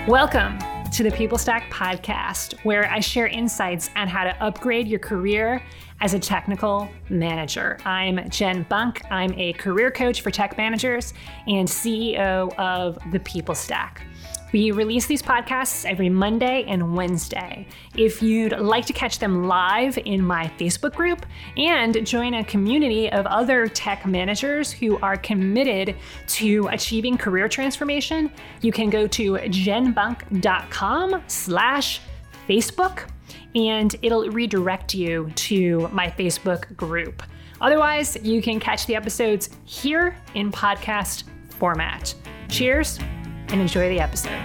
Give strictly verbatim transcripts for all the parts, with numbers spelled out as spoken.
Welcome to the People Stack podcast, where I share insights on how to upgrade your career as a technical manager. I'm Jen Bunk. I'm a career coach for tech managers and C E O of the People Stack. We release these podcasts every Monday and Wednesday. If you'd like to catch them live in my Facebook group and join a community of other tech managers who are committed to achieving career transformation, you can go to jenbunk.com slash Facebook and it'll redirect you to my Facebook group. Otherwise, you can catch the episodes here in podcast format. Cheers and enjoy the episode.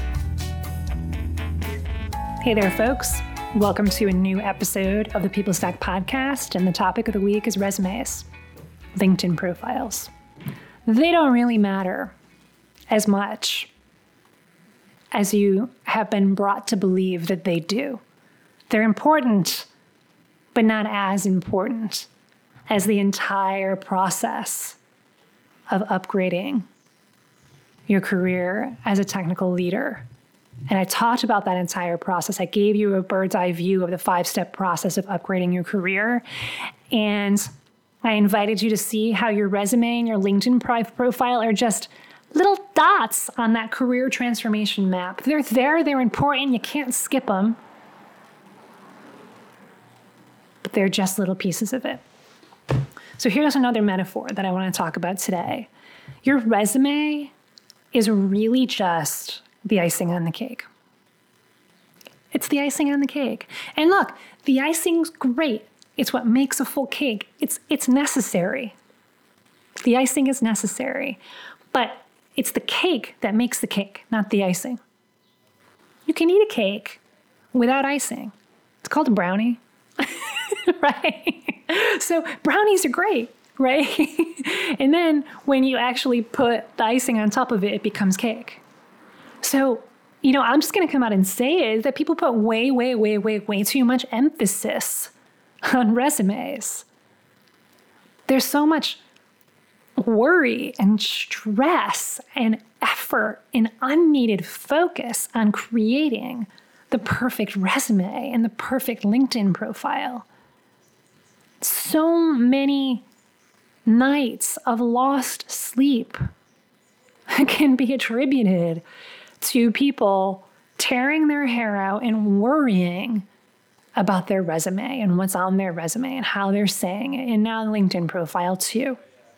Hey there, folks. Welcome to a new episode of the People Stack podcast, and the topic of the week is resumes, LinkedIn profiles. They don't really matter as much as you have been brought to believe that they do. They're important, but not as important as the entire process of upgrading your career as a technical leader. And I talked about that entire process. I gave you a bird's eye view of the five-step process of upgrading your career. And I invited you to see how your resume and your LinkedIn profile are just little dots on that career transformation map. They're there, they're important, you can't skip them. But they're just little pieces of it. So here's another metaphor that I want to talk about today. Your resume is really just the icing on the cake. It's the icing on the cake. And look, the icing's great. It's what makes a full cake. It's it's necessary. The icing is necessary. But it's the cake that makes the cake, not the icing. You can eat a cake without icing. It's called a brownie. Right? So brownies are great, right? And then when you actually put the icing on top of it, it becomes cake. So, you know, I'm just going to come out and say is that people put way, way, way, way, way too much emphasis on resumes. There's so much worry and stress and effort and unneeded focus on creating the perfect resume and the perfect LinkedIn profile. So many nights of lost sleep can be attributed to people tearing their hair out and worrying about their resume and what's on their resume and how they're saying it, and now the LinkedIn profile too.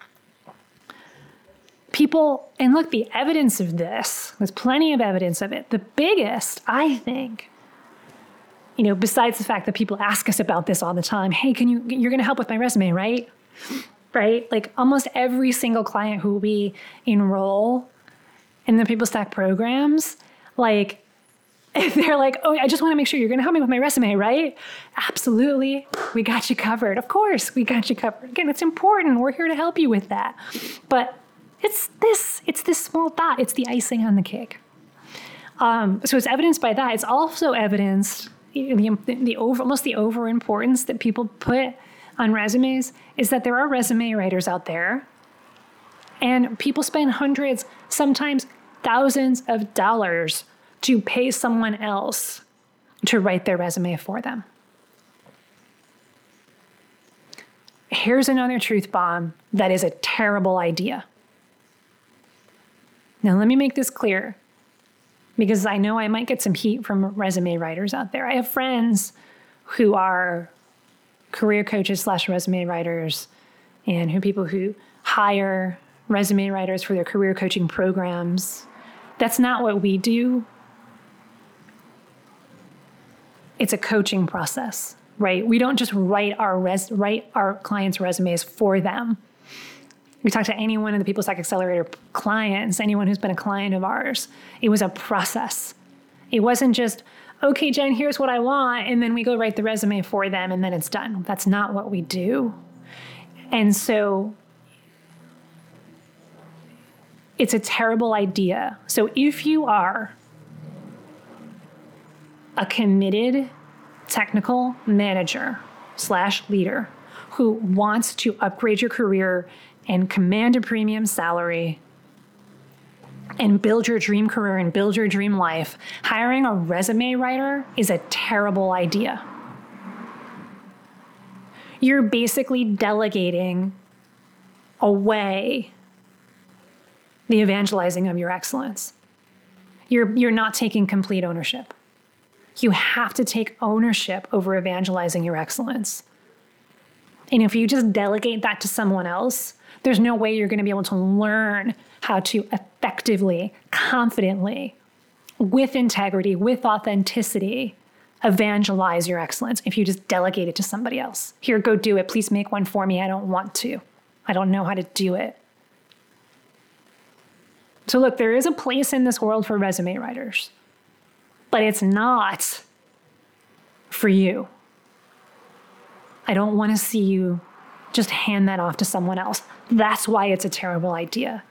People, and look, the evidence of this, there's plenty of evidence of it. The biggest, I think, you know, besides the fact that people ask us about this all the time, hey, can you, you're going to help with my resume, right? Right? Like almost every single client who we enroll in the People Stack programs, like they're like, oh, I just want to make sure you're going to help me with my resume, right? Absolutely. We got you covered. Of course, we got you covered. Again, it's important. We're here to help you with that. But it's this, it's this small dot. It's the icing on the cake. Um, so it's evidenced by that. It's also evidenced the, the over, almost the over importance that people put on resumes is that there are resume writers out there, and people spend hundreds, sometimes thousands of dollars to pay someone else to write their resume for them. Here's another truth bomb that is a terrible idea. Now, let me make this clear, because I know I might get some heat from resume writers out there. I have friends who are career coaches slash resume writers, and who people who hire resume writers for their career coaching programs. That's not what we do. It's a coaching process, right? We don't just write our res- write our clients' resumes for them. We talk to anyone in the People Stack Accelerator clients, anyone who's been a client of ours. It was a process. It wasn't just, okay, Jen, here's what I want, and then we go write the resume for them, and then it's done. That's not what we do. And so it's a terrible idea. So if you are a committed technical manager slash leader who wants to upgrade your career and command a premium salary, and build your dream career and build your dream life, hiring a resume writer is a terrible idea. You're basically delegating away the evangelizing of your excellence. You're, you're not taking complete ownership. You have to take ownership over evangelizing your excellence. And if you just delegate that to someone else, there's no way you're going to be able to learn how to effectively, confidently, with integrity, with authenticity, evangelize your excellence if you just delegate it to somebody else. Here, go do it. Please make one for me. I don't want to. I don't know how to do it. So look, there is a place in this world for resume writers, but it's not for you. I don't want to see you just hand that off to someone else. That's why it's a terrible idea.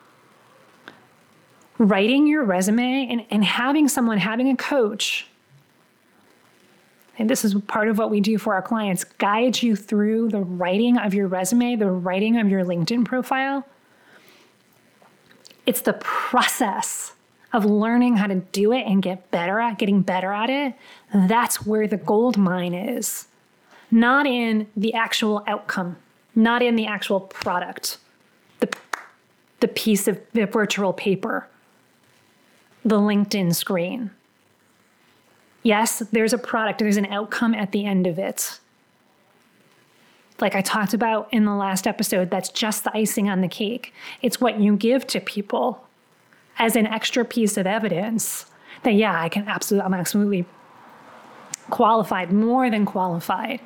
Writing your resume and, and having someone, having a coach, and this is part of what we do for our clients, guide you through the writing of your resume, the writing of your LinkedIn profile. It's the process of learning how to do it and get better at, getting better at it. That's where the gold mine is. Not in the actual outcome, not in the actual product, the, the piece of the virtual paper, the LinkedIn screen. Yes, there's a product, there's an outcome at the end of it. Like I talked about in the last episode, that's just the icing on the cake. It's what you give to people as an extra piece of evidence that, yeah, I can absolutely, I'm absolutely qualified, more than qualified,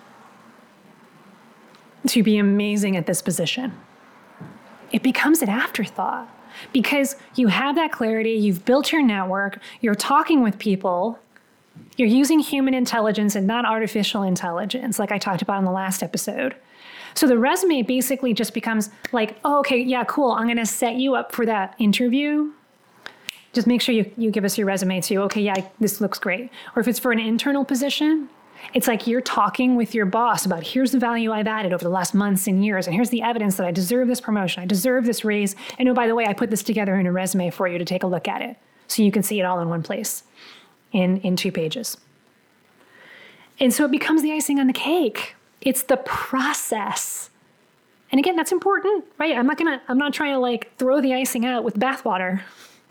to be amazing at this position. It becomes an afterthought because you have that clarity, you've built your network, you're talking with people, you're using human intelligence and not artificial intelligence, like I talked about in the last episode. So the resume basically just becomes like, oh, okay, yeah, cool. I'm going to set you up for that interview. Just make sure you, you give us your resume too. Okay, yeah, this looks great. Or if it's for an internal position, it's like you're talking with your boss about here's the value I've added over the last months and years, and here's the evidence that I deserve this promotion, I deserve this raise, and oh, by the way, I put this together in a resume for you to take a look at it so you can see it all in one place in, in two pages. And so it becomes the icing on the cake. It's the process. And again, that's important, right? I'm not gonna, I'm not trying to like throw the icing out with bathwater.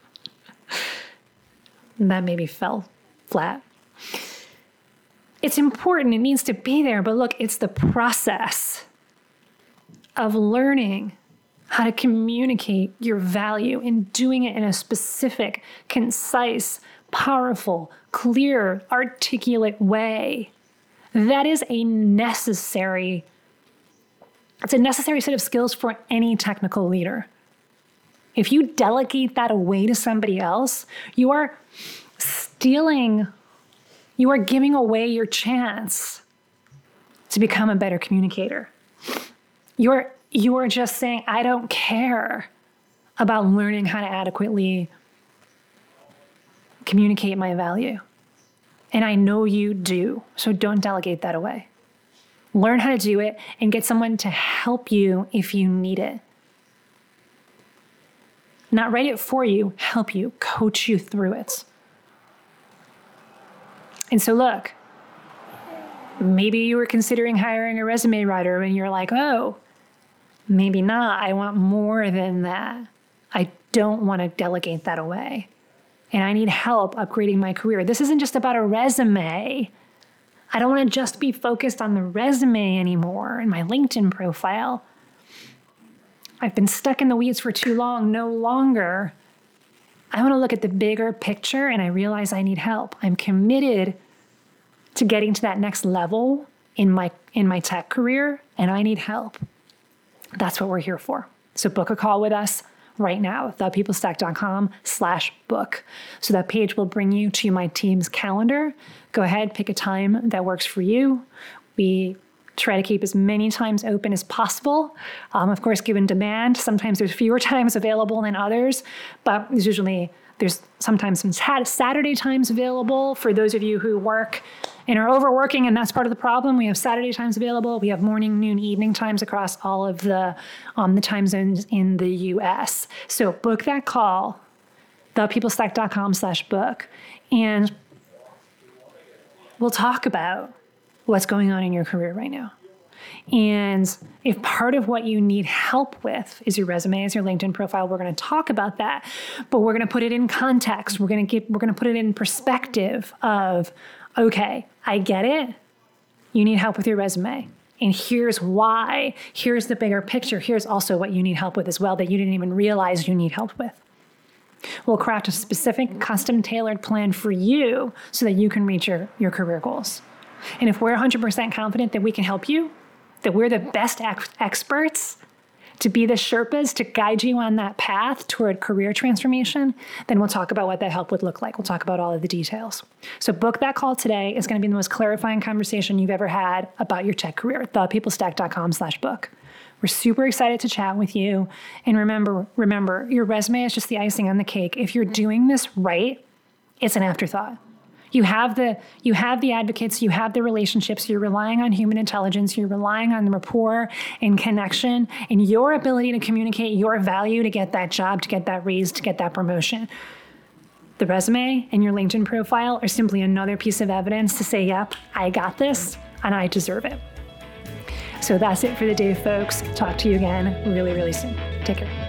That maybe fell flat. It's important, it needs to be there, but look, it's the process of learning how to communicate your value and doing it in a specific, concise, powerful, clear, articulate way. That is a necessary, it's a necessary set of skills for any technical leader. If you delegate that away to somebody else, you are stealing, you are giving away your chance to become a better communicator. You're, you are just saying, I don't care about learning how to adequately communicate my value. And I know you do, so don't delegate that away. Learn how to do it and get someone to help you if you need it. Not write it for you, help you, coach you through it. And so look, maybe you were considering hiring a resume writer and you're like, oh, maybe not. I want more than that. I don't want to delegate that away. And I need help upgrading my career. This isn't just about a resume. I don't want to just be focused on the resume anymore and my LinkedIn profile. I've been stuck in the weeds for too long, no longer. I want to look at the bigger picture and I realize I need help. I'm committed to getting to that next level in my in my tech career and I need help. That's what we're here for. So book a call with us right now, thepeoplestack.com slash book. So that page will bring you to my team's calendar. Go ahead, pick a time that works for you. We try to keep as many times open as possible. Um, of course, given demand, sometimes there's fewer times available than others, but there's usually There's sometimes some Saturday times available for those of you who work and are overworking, and that's part of the problem. We have Saturday times available. We have morning, noon, evening times across all of the, um, the time zones in the U S. So book that call, thepeoplestack.com slash book, and we'll talk about what's going on in your career right now. And if part of what you need help with is your resume, is your LinkedIn profile, we're going to talk about that, but we're going to put it in context. We're going to get, we're going to put it in perspective of, okay, I get it. You need help with your resume. And here's why. Here's the bigger picture. Here's also what you need help with as well that you didn't even realize you need help with. We'll craft a specific, custom tailored plan for you so that you can reach your, your career goals. And if we're one hundred percent confident that we can help you, that we're the best ex- experts to be the Sherpas to guide you on that path toward career transformation, then we'll talk about what that help would look like. We'll talk about all of the details. So book that call today. It's going to be the most clarifying conversation you've ever had about your tech career. thepeoplestack.com slash book. We're super excited to chat with you. And remember, remember, your resume is just the icing on the cake. If you're doing this right, it's an afterthought. You have the you have the advocates, you have the relationships, you're relying on human intelligence, you're relying on rapport and connection and your ability to communicate your value to get that job, to get that raise, to get that promotion. The resume and your LinkedIn profile are simply another piece of evidence to say, yep, I got this and I deserve it. So that's it for the day, folks. Talk to you again really, really soon. Take care.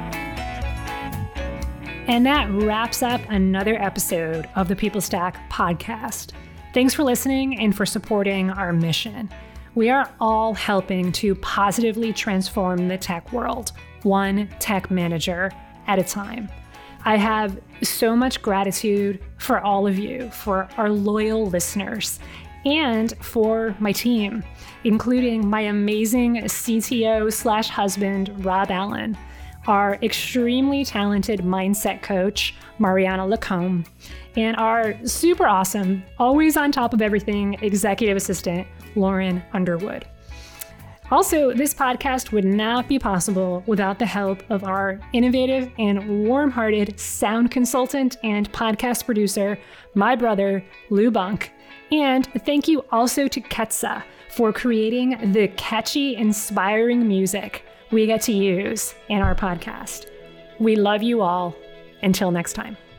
And that wraps up another episode of the People Stack podcast. Thanks for listening and for supporting our mission. We are all helping to positively transform the tech world, one tech manager at a time. I have so much gratitude for all of you, for our loyal listeners, and for my team, including my amazing C T O slash husband, Rob Allen, our extremely talented mindset coach, Mariana Lacombe, and our super awesome, always on top of everything, executive assistant, Lauren Underwood. Also, this podcast would not be possible without the help of our innovative and warm-hearted sound consultant and podcast producer, my brother, Lou Bunk. And thank you also to Ketsa for creating the catchy, inspiring music we get to use in our podcast. We love you all. Until next time.